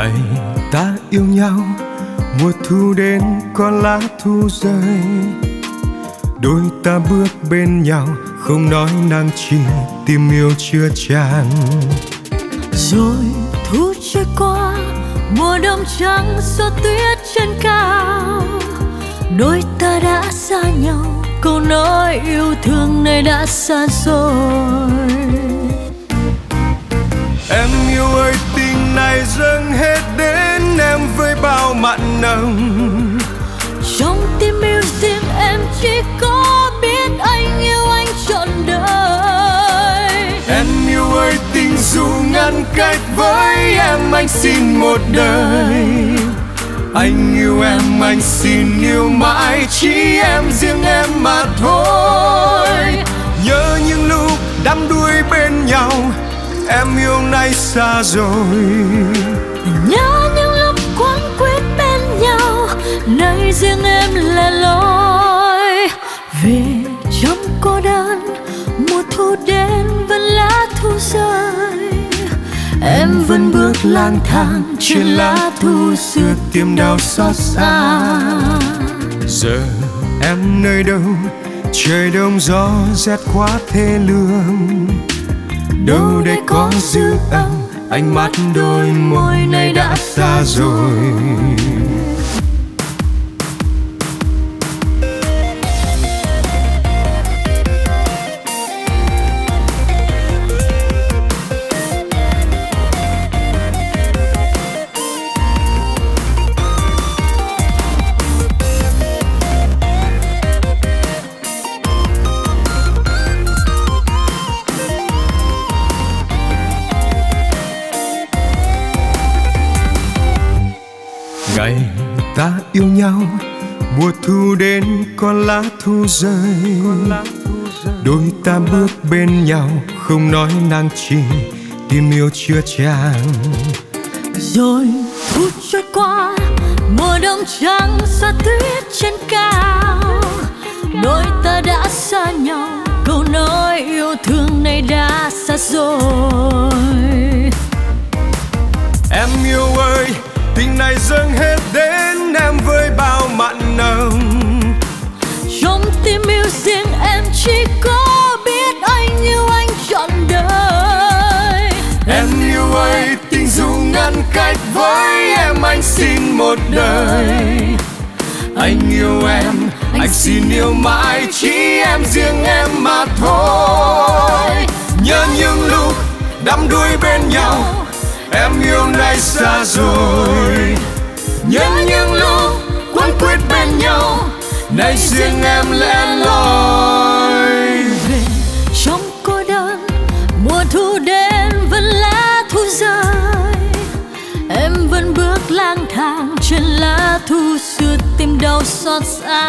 Ngày ta yêu nhau, mùa thu đến con lá thu rơi, đôi ta bước bên nhau, không nói năng chi, tim yêu chưa tràn. Rồi thu trôi qua, mùa đông trắng gió tuyết trên cao, đôi ta đã xa nhau, câu nói yêu thương này đã xa rồi. Em yêu ơi, tình này dâng hết đến em với bao mặn nồng. Trong tim yêu riêng em chỉ có biết anh yêu anh trọn đời. Em yêu ơi, tình dù ngăn cách với em, anh xin một đời. Anh yêu em, anh xin yêu mãi, chỉ em riêng em mà thôi. Nhớ những lúc đắm đuối bên nhau, em yêu nay xa rồi. Nhớ những lúc quấn quýt bên nhau, nay riêng em lẻ loi. Về trong cô đơn, mùa thu đến vẫn lá thu rơi, em vẫn bước lang thang trên lá thu xưa, tìm đau xót xa. Giờ em nơi đâu, trời đông gió rét quá thê lương. Đâu đây có dư âm, ánh mắt đôi môi này đã xa rồi. Ngày ta yêu nhau, mùa thu đến con lá thu rơi, đôi ta bước bên nhau, không nói năng chi, tim yêu chưa tràn. Rồi thu trôi qua, mùa đông trắng xa tuyết trên cao, đôi ta đã xa nhau, câu nói yêu thương này đã xa rồi. Em yêu ơi, tình này dâng hết đến em với bao mặn nồng. Trong tim yêu riêng em chỉ có biết anh yêu anh trọn đời. Em yêu ơi, tình dù ngăn cách với em, anh xin một đời. Anh yêu em, anh xin yêu mãi, chỉ em riêng em mà thôi. Nhớ những lúc đắm đuối bên nhau, em yêu nay xa rồi. Nhớ những lúc quấn quýt bên nhau, nay riêng em lẻ loi. Về trong cô đơn, mùa thu đến vẫn lá thu rơi, em vẫn bước lang thang trên lá thu xưa, tìm đau xót xa.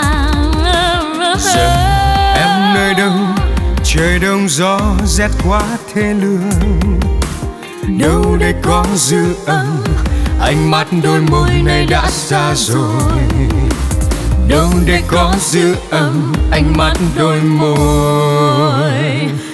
Giờ em nơi đâu, trời đông gió rét quá thê lương. Đâu đây có dư âm, ánh mắt đôi môi này đã xa rồi. Đâu đây có dư âm, ánh mắt đôi môi